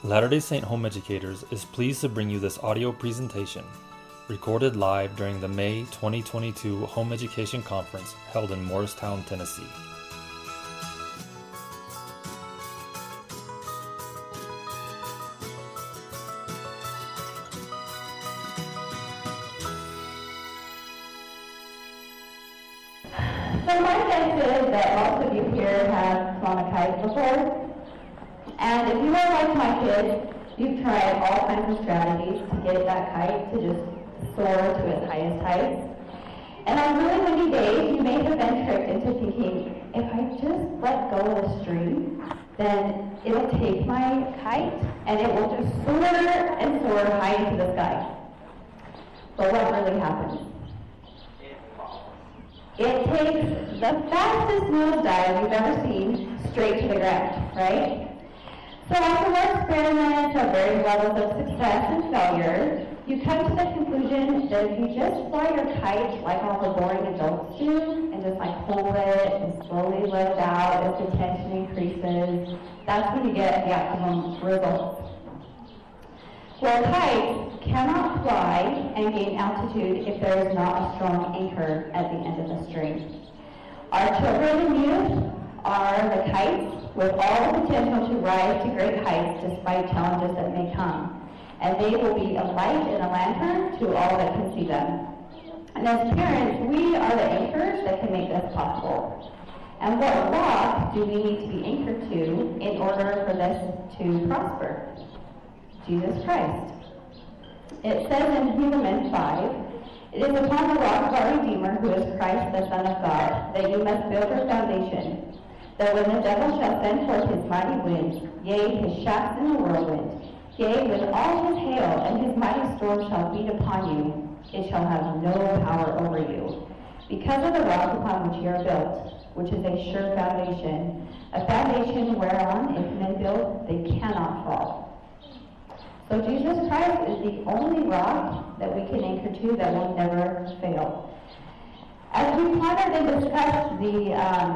Latter-day Saint Home Educators is pleased to bring you this audio presentation, recorded live during the May 2022 Home Education Conference held in Morristown, Tennessee. So my guess is that most of you here have flown a kite before. And if you are like my kids, you've tried all kinds of strategies to get that kite to just soar to its highest heights. And on really windy days, you may have been tricked into thinking, if I just let go of the string, then it'll take my kite and it will just soar and soar high into the sky. But what really happens? It takes the fastest nosedive you've ever seen straight to the ground, right? So after more experiments of various levels of success and failure, you come to the conclusion that if you just fly your kite like all the boring adults do, and just like hold it and slowly let it out as the tension increases, that's when you get the optimum results. Well, kites cannot fly and gain altitude if there is not a strong anchor at the end of the string. Our children and youth are the kites with all the potential to rise to great heights despite challenges that may come. And they will be a light and a lantern to all that can see them. And as parents, we are the anchors that can make this possible. And what rock do we need to be anchored to in order for this to prosper? Jesus Christ. It says in Hebrews 5, "It is upon the rock of our Redeemer, who is Christ the Son of God, that you must build your foundation, that when the devil shall send forth his mighty winds, yea, his shafts in the whirlwind, yea, when all his hail and his mighty storm shall beat upon you, it shall have no power over you. Because of the rock upon which you are built, which is a sure foundation, a foundation whereon if men build, they cannot fall." So Jesus Christ is the only rock that we can anchor to that will never fail. As we pondered and discussed the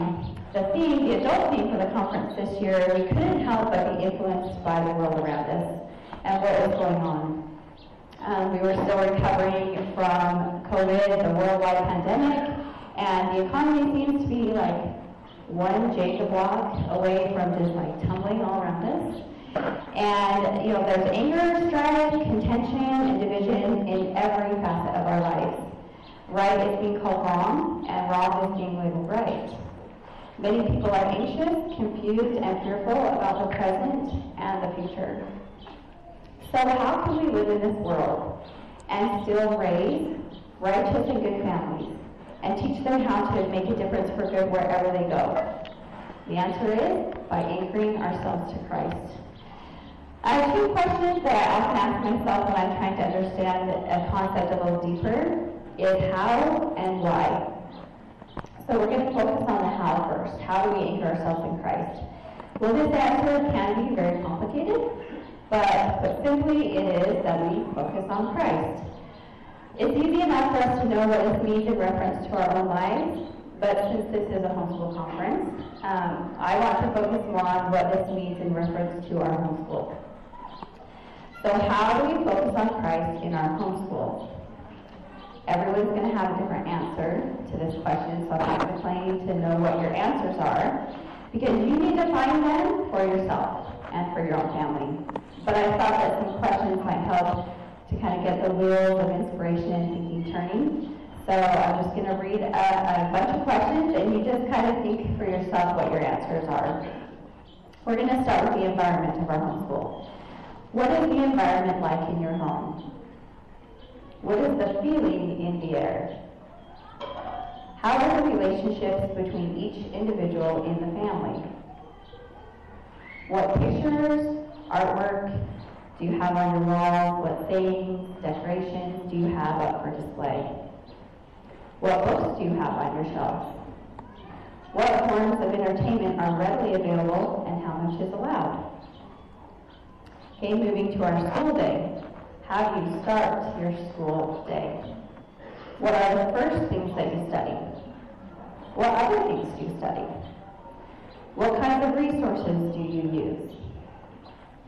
adult theme for the conference this year, we couldn't help but be influenced by the world around us and what was going on. We were still recovering from COVID, the worldwide pandemic, and the economy seems to be like one Jenga block away from just like tumbling all around us. And there's anger, strife, contention, and division in every facet of our lives. Right is being called wrong, and wrong is being labeled right. Many people are anxious, confused, and fearful about the present and the future. So how can we live in this world and still raise righteous and good families and teach them how to make a difference for good wherever they go? The answer is by anchoring ourselves to Christ. I have two questions that I often ask myself when I'm trying to understand a concept a little deeper, is how and why. So we're going to focus on the how first. How do we anchor ourselves in Christ? Well, this answer can be very complicated, but simply it is that we focus on Christ. It's easy enough for us to know what this means in reference to our own lives, but since this is a homeschool conference, I want to focus more on what this means in reference to our homeschool. So how do we focus on Christ in our homeschool? Everyone's going to have a different answer to this question, so I'm not going to claim to know what your answers are, because you need to find them for yourself and for your own family. But I thought that some questions might help to kind of get the wheels of inspiration and thinking turning. So I'm just going to read a bunch of questions, and you just kind of think for yourself what your answers are. We're going to start with the environment of our homeschool. What is the environment like in your home? What is the feeling in the air? How are the relationships between each individual in the family? What pictures, artwork do you have on your walls? What things, decorations do you have up for display? What books do you have on your shelf? What forms of entertainment are readily available and how much is allowed? Okay, moving to our school day. How do you start your school day? What are the first things that you study? What other things do you study? What kinds of resources do you use?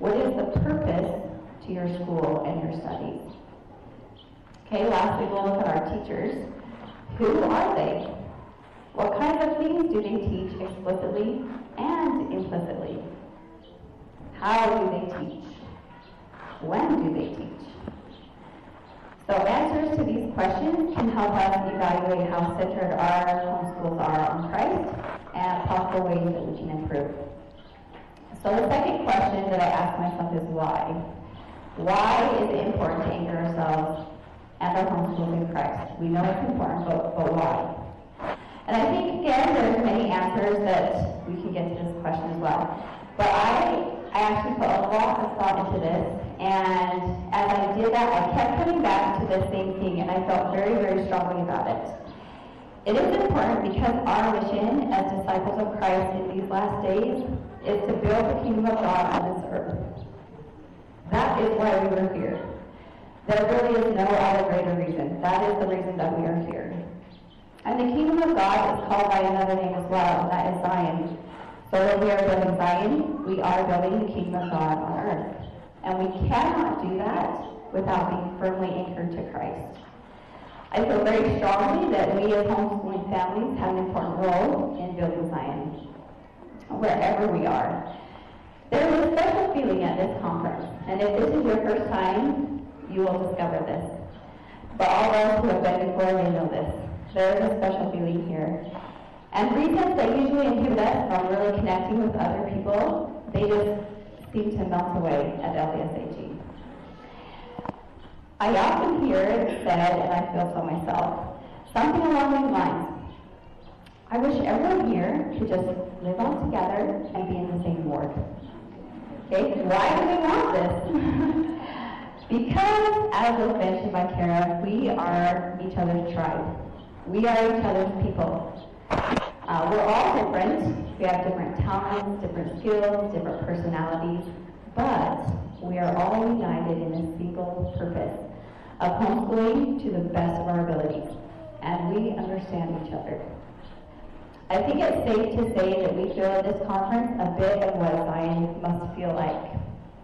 What is the purpose to your school and your studies? Okay, lastly, we'll look at our teachers. Who are they? What kinds of things do they teach explicitly and implicitly? How do they teach? When do they teach? So answers to these questions can help us evaluate how centered our homeschools are on Christ and possible ways that we can improve. So the second question that I ask myself is why? Why is it important to anchor ourselves and our homeschools in Christ? We know it's important, but why? And I think, again, there's many answers that we can get to this question as well. But I actually put a lot of thought into this, and as I did that, I kept coming back to the same thing, and I felt very, very strongly about it. It is important because our mission as disciples of Christ in these last days is to build the kingdom of God on this earth. That is why we were here. There really is no other greater reason. That is the reason that we are here. And the kingdom of God is called by another name as well, and that is Zion. So when we are building Zion, we are building the kingdom of God on earth. And we cannot do that without being firmly anchored to Christ. I feel very strongly that we as homeschooling families have an important role in building Zion, wherever we are. There is a special feeling at this conference, and if this is your first time, you will discover this. But all those who have been before, they know this. There is a special feeling here. And reasons that usually inhibit us from really connecting with other people, they just seem to melt away at LDSAG. I often hear it said, and I feel so myself, something along these lines. I wish everyone here could just live all together and be in the same ward. Okay, why do we want this? Because, as was mentioned by Kara, we are each other's tribe. We are each other's people. We're all different. We have different talents, different skills, different personalities, but we are all united in a single purpose of homeschooling to the best of our abilities, and we understand each other. I think it's safe to say that we feel at this conference a bit of what Zion must feel like.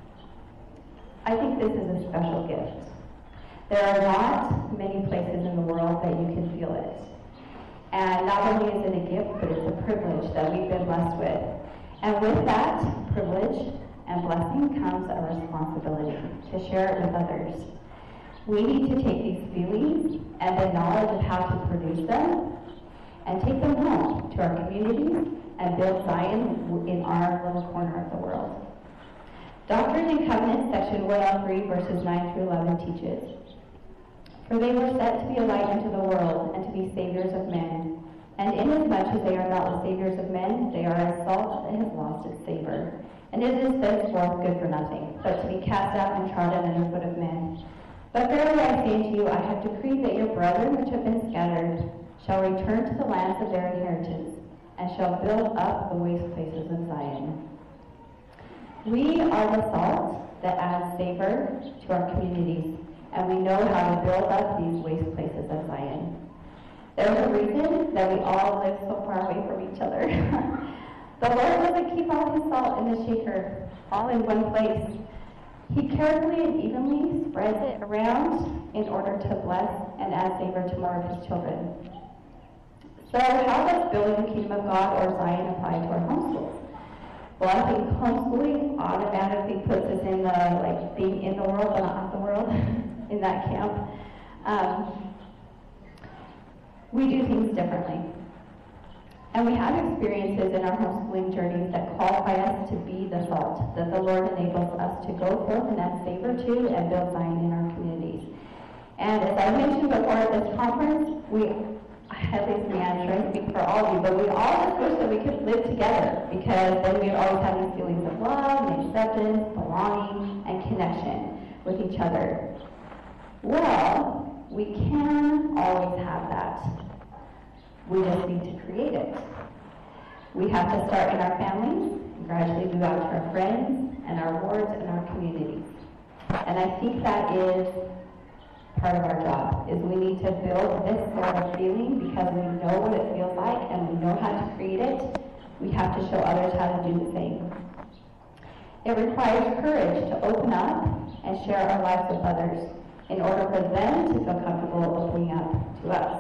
I think this is a special gift. There are not many places in the world that you can feel it. And not only is it a gift, but it's a privilege that we've been blessed with. And with that privilege and blessing comes a responsibility to share it with others. We need to take these feelings and the knowledge of how to produce them and take them home to our communities and build Zion in our little corner of the world. Doctrine and Covenants, section 103, verses 9 through 11 teaches, "For they were set to be a light unto the world, and to be saviors of men. And inasmuch as they are not the saviors of men, they are as salt that has lost its savor. And it is thenceforth good for nothing, but to be cast out and trodden under foot of men. But verily I say unto you, I have decreed that your brethren which have been scattered shall return to the lands of their inheritance, and shall build up the waste places of Zion." We are the salt that adds savor to our communities, and we know how to build up these waste places of Zion. There's a reason that we all live so far away from each other. The Lord doesn't keep all his salt in the shaker, all in one place. He carefully and evenly spreads it around in order to bless and add savor to more of his children. So how does building the kingdom of God or Zion apply to our homeschools? Well, I think homeschooling automatically puts us in the, being in the world but not of the world, in that camp. We do things differently. And we have experiences in our homeschooling journeys that qualify us to be the salt that the Lord enables us to go forth and add savor to and build Zion in our communities. And as I mentioned before at this conference, at least me, I'm trying to speak for all of you, but we all just wish that we could live together, because then we'd always have these feelings of love and acceptance, belonging, and connection with each other. Well, we can always have that. We just need to create it. We have to start in our families, and gradually move out to our friends, and our wards, and our communities. And I think that is part of our job, is we need to build this sort of feeling because we know what it feels like and we know how to create it. We have to show others how to do the same. It requires courage to open up and share our lives with others in order for them to feel comfortable opening up to us.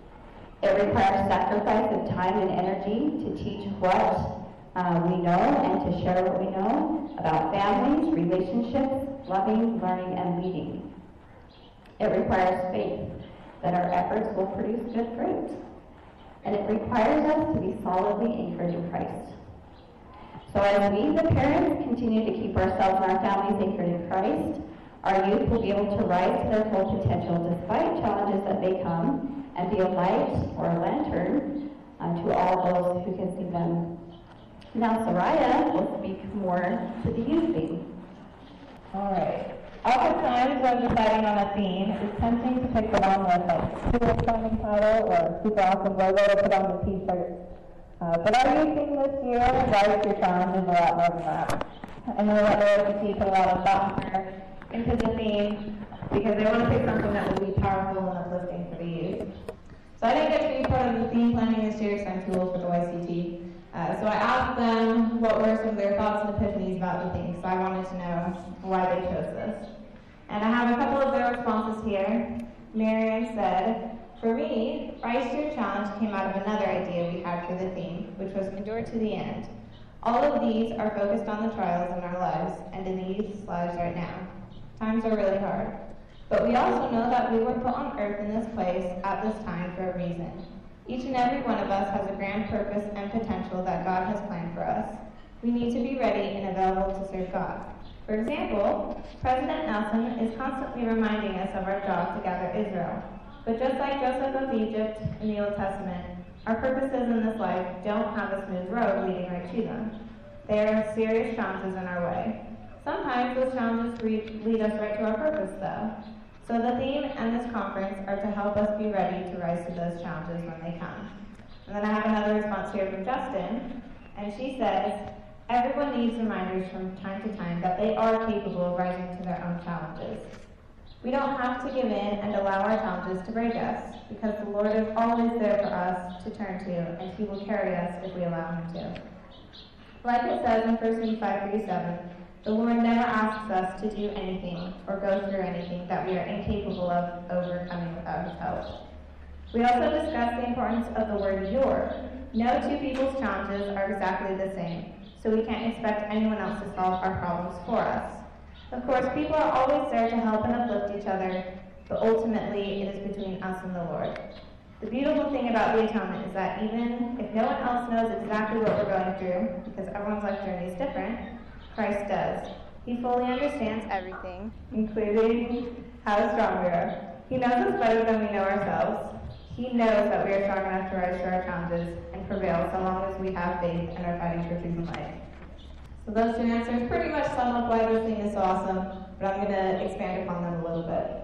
It requires sacrifice of time and energy to teach what we know and to share what we know about families, relationships, loving, learning, and leading. It requires faith that our efforts will produce good fruit. And it requires us to be solidly anchored in Christ. So as we, the parents, continue to keep ourselves and our families anchored in Christ, our youth will be able to rise to their full potential despite challenges that may come and be a light or a lantern to all those who can see them. Now Soraya will speak more to the youth theme. All right. Oftentimes when deciding on a theme, it's tempting to pick the one with like super exciting title or a super awesome logo to put on the t-shirt. But our youth theme this year, Rise Your Challenge, is a lot more than that. I know that OFC put a lot of thought into the theme because they want to pick something that will be powerful and uplifting for the youth. So I didn't get to be part of the theme planning this year because I'm too old for the YCT. So I asked them what were some of their thoughts and epiphanies about the theme, so I wanted to know why they chose this. And I have a couple of their responses here. Miriam said, "For me, Rise to Your Challenge came out of another idea we had for the theme, which was Endure to the End. All of these are focused on the trials in our lives and in the youth's lives right now. Times are really hard. But we also know that we were put on earth in this place at this time for a reason. Each and every one of us has a grand purpose and potential that God has planned for us. We need to be ready and available to serve God. For example, President Nelson is constantly reminding us of our job to gather Israel. But just like Joseph of Egypt in the Old Testament, our purposes in this life don't have a smooth road leading right to them. There are serious challenges in our way. Sometimes those challenges lead us right to our purpose, though. So the theme and this conference are to help us be ready to rise to those challenges when they come." And then I have another response here from Justin, and she says, "Everyone needs reminders from time to time that they are capable of rising to their own challenges. We don't have to give in and allow our challenges to break us, because the Lord is always there for us to turn to, and He will carry us if we allow Him to." Like it says in 1 Nephi 5:37, the Lord never asks us to do anything or go through anything that we are incapable of overcoming without His help. We also discussed the importance of the word "your." No two people's challenges are exactly the same, so we can't expect anyone else to solve our problems for us. Of course, people are always there to help and uplift each other, but ultimately it is between us and the Lord. The beautiful thing about the atonement is that even if no one else knows exactly what we're going through, because everyone's life journey is different, Christ does. He fully understands everything, including how strong we are. He knows us better than we know ourselves. He knows that we are strong enough to rise to our challenges and prevail so long as we have faith and are fighting for truth and life. So those two answers pretty much sum up why this thing is so awesome, but I'm going to expand upon them a little bit.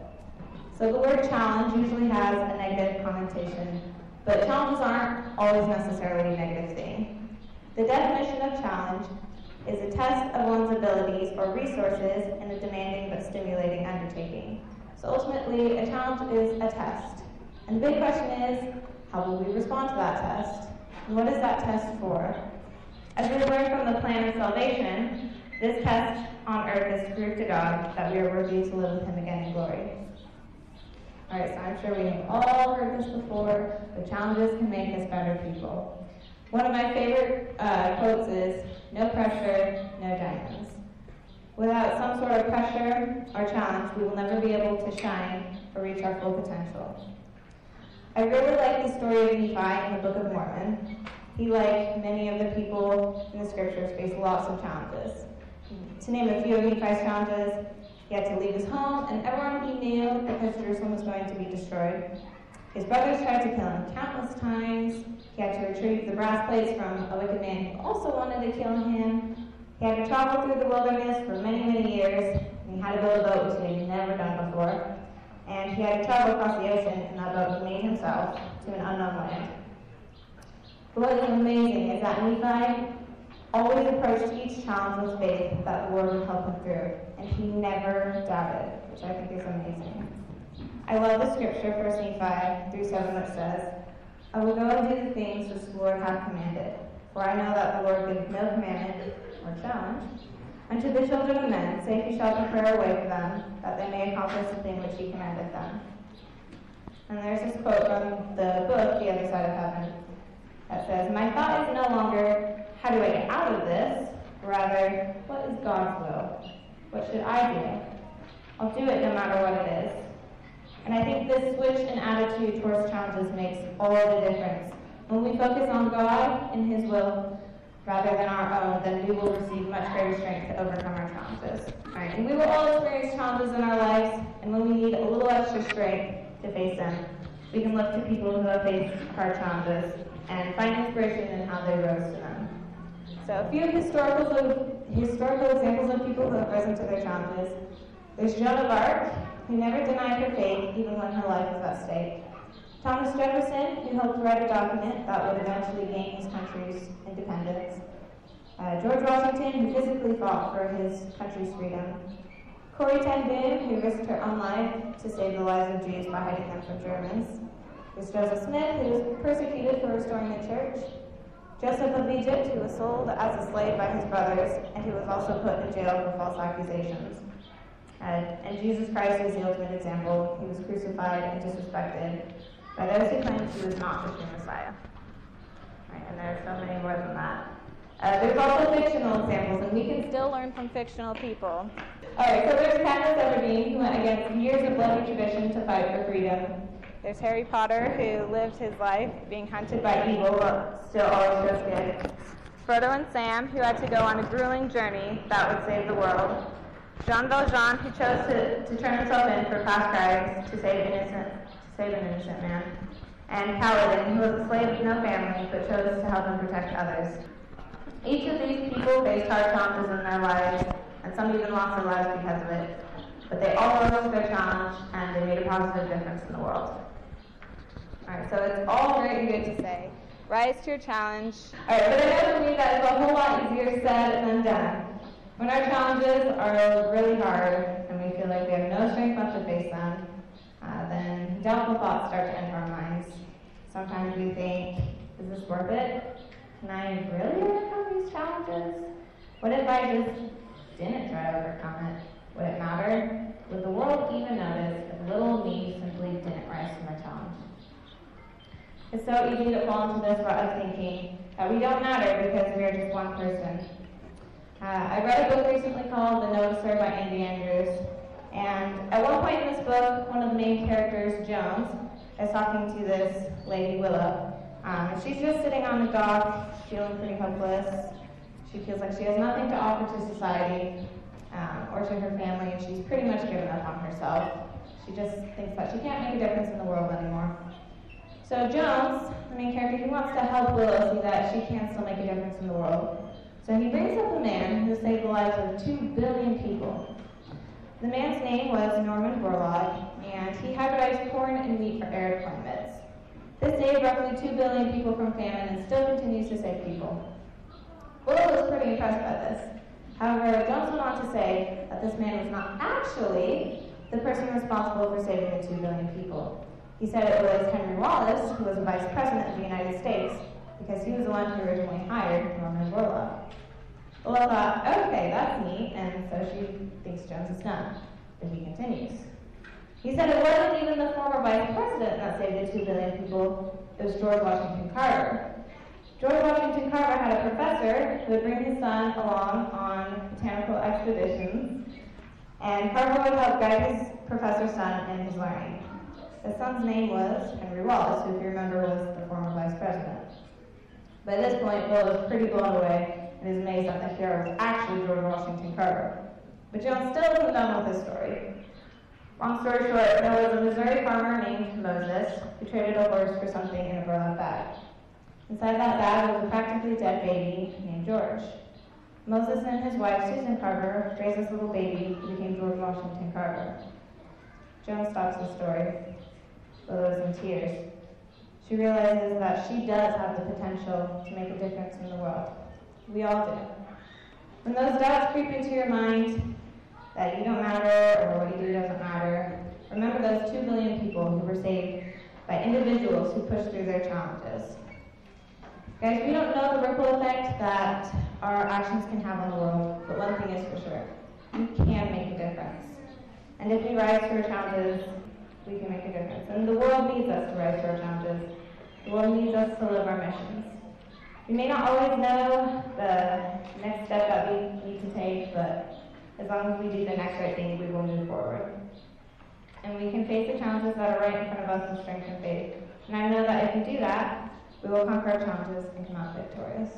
So the word challenge usually has a negative connotation, but challenges aren't always necessarily a negative thing. The definition of challenge is a test of one's abilities or resources in a demanding but stimulating undertaking. So ultimately, a challenge is a test. And the big question is, how will we respond to that test? And what is that test for? As we learned from the plan of salvation, this test on earth is to prove to God that we are worthy to live with Him again in glory. Alright, so I'm sure we have all heard this before, but challenges can make us better people. One of my favorite quotes is, "No pressure, no diamonds." Without some sort of pressure or challenge, we will never be able to shine or reach our full potential. I really like the story of Nephi in the Book of Mormon. He, like many of the people in the scriptures, faced lots of challenges. To name a few of Nephi's challenges, he had to leave his home and everyone he knew because Jerusalem was going to be destroyed. His brothers tried to kill him countless times. He had to retrieve the brass plates from a wicked man who also wanted to kill him. He had to travel through the wilderness for many, many years, and he had to build a boat, which he had never done before. And he had to travel across the ocean in that boat he made himself to an unknown land. But what is amazing is that Nephi always approached each challenge with faith that the Lord would help him through, and he never doubted, which I think is amazing. I love the scripture, 1 Nephi 3:7, which says, "I will go and do the things which the Lord hath commanded. For I know that the Lord gives no commandment or challenge Unto the children of men, say he shall prepare a way for them, that they may accomplish the thing which he commanded them. And there's this quote from the book, The Other Side of Heaven, that says, my thought is no longer, how do I get out of this? Rather, what is God's will? What should I do? I'll do it no matter what it is. And I think this switch in attitude towards challenges makes all the difference. When we focus on God and his will rather than our own, then we will receive much greater strength to overcome our challenges. Right. And we will all experience challenges in our lives, and when we need a little extra strength to face them, we can look to people who have faced hard challenges and find inspiration in how they rose to them. So a few historical examples of people who have risen to their challenges. There's Joan of Arc, who never denied her faith even when her life was at stake. Thomas Jefferson, who helped write a document that would eventually gain his country's independence. George Washington, who physically fought for his country's freedom. Corrie ten Boom, who risked her own life to save the lives of Jews by hiding them from Germans. There's Joseph Smith, who was persecuted for restoring the church. Joseph of Egypt, who was sold as a slave by his brothers, and who was also put in jail for false accusations. And Jesus Christ is the ultimate example. He was crucified and disrespected by those who claimed he was not the true Messiah. Right, and there are so many more than that. There's also fictional examples, and we can still learn from fictional people. Alright, so there's Katniss Everdeen, who went against years of bloody tradition to fight for freedom. There's Harry Potter, who lived his life being hunted by evil, but still always chose good. Frodo and Sam, who had to go on a grueling journey that would save the world. Jean Valjean, who chose to turn himself in for past crimes to save an innocent man. And Kaladin, who was a slave with no family, but chose to help and protect others. Each of these people faced hard challenges in their lives, and some even lost their lives because of it. But they all rose to their challenge, and they made a positive difference in the world. Alright, so it's all very good to say. Rise to your challenge. Alright, but I know for me that is a whole lot easier said than done. When our challenges are really hard, and we feel like we have no strength left to face them, then doubtful thoughts start to enter our minds. Sometimes we think, is this worth it? Can I really overcome these challenges? What if I just didn't try to overcome it? Would it matter? Would the world even notice if little me simply didn't rise to my challenge? It's so easy to fall into this rut of thinking that we don't matter because we are just one person. I read a book recently called The Noticer by Andy Andrews, and at one point in this book, one of the main characters, Jones, is talking to this lady, Willow. She's just sitting on the dock, feeling pretty hopeless. She feels like she has nothing to offer to society or to her family, and she's pretty much given up on herself. She just thinks that she can't make a difference in the world anymore. So Jones, the main character, he wants to help Willow see that she can still make a difference in the world. So he brings up a man who saved the lives of 2 billion people. The man's name was Norman Borlaug, and he hybridized corn and wheat for arid climates. This saved roughly 2 billion people from famine and still continues to save people. Willow was pretty impressed by this. However, Jones went on to say that this man was not actually the person responsible for saving the 2 billion people. He said it was Henry Wallace, who was the Vice President of the United States, because he was the one who originally hired Norman Borlaug. Willow thought, okay, that's neat, and so she thinks Jones is done. But he continues. He said it wasn't even the former Vice President that saved the 2 billion people, it was George Washington Carver. George Washington Carver had a professor who would bring his son along on botanical expeditions, and Carver would help guide his professor's son in his learning. The son's name was Henry Wallace, who, if you remember, was the former Vice President. By this point, Will was pretty blown away and is amazed that the hero was actually George Washington Carver. But Jones still isn't done with his story. Long story short, there was a Missouri farmer named Moses who traded a horse for something in a burlap bag. Inside that bag was a practically dead baby named George. Moses and his wife, Susan Carver, raised this little baby who became George Washington Carver. Jones stops the story. Willow is in tears. She realizes that she does have the potential to make a difference in the world. We all do. When those doubts creep into your mind that you don't matter or what you do doesn't matter, remember those 2 billion people who were saved by individuals who pushed through their challenges. Guys, we don't know the ripple effect that our actions can have on the world, but one thing is for sure, we can make a difference. And if we rise to our challenges, we can make a difference. And the world needs us to rise to our challenges. The world needs us to live our missions. We may not always know the next step that we need to take, but as long as we do the next right thing, we will move forward. And we can face the challenges that are right in front of us with strength and faith. And I know that if we do that, we will conquer our challenges and come out victorious.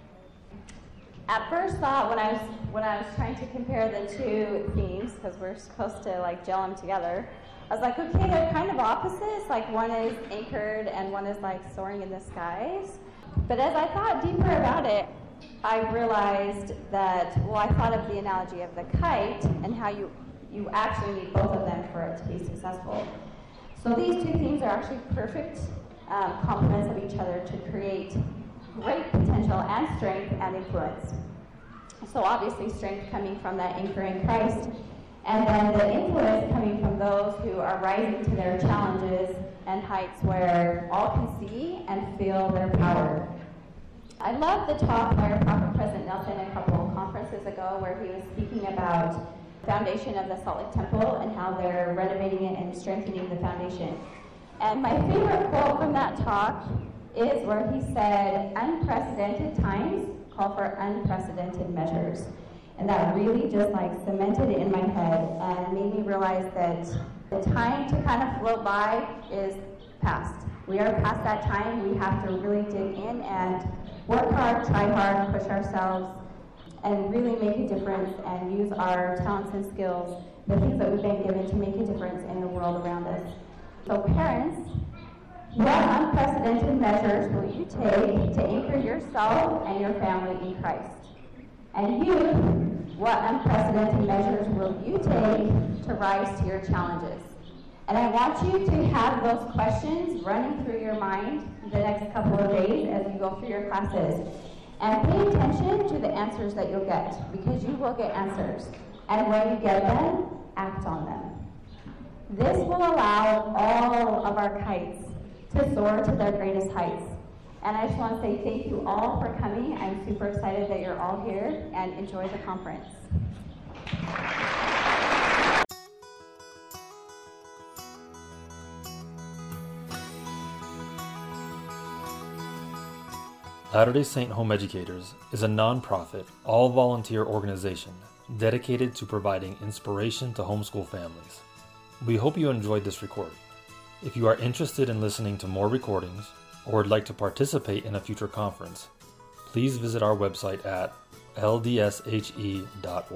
At first thought, when I was trying to compare the two themes, because we're supposed to like gel them together, I was like, okay, they're kind of opposites. Like one is anchored and one is like soaring in the skies. But as I thought deeper about it, I realized that, well, I thought of the analogy of the kite and how you actually need both of them for it to be successful. So these two themes are actually perfect complements of each other to create great potential and strength and influence. So obviously strength coming from that anchor in Christ, and then the influence coming from those who are rising to their challenges and heights where all can see and feel their power. I love the talk by our Prophet President Nelson a couple of conferences ago where he was speaking about the foundation of the Salt Lake Temple and how they're renovating it and strengthening the foundation. And my favorite quote from that talk is where he said, unprecedented times call for unprecedented measures. And that really just like cemented it in my head and made me realize that the time to kind of float by is past. We are past that time. We have to really dig in and work hard, try hard, push ourselves, and really make a difference and use our talents and skills, the things that we've been given, to make a difference in the world around us. So parents, what unprecedented measures will you take to anchor yourself and your family in Christ? And youth, what unprecedented measures will you take to rise to your challenges? And I want you to have those questions running through your mind the next couple of days as you go through your classes. And pay attention to the answers that you'll get, because you will get answers. And when you get them, act on them. This will allow all of our kites to soar to their greatest heights. And I just want to say thank you all for coming. I'm super excited that you're all here, and enjoy the conference. Latter-day Saint Home Educators is a non-profit, all-volunteer organization dedicated to providing inspiration to homeschool families. We hope you enjoyed this recording. If you are interested in listening to more recordings or would like to participate in a future conference, please visit our website at ldshe.org.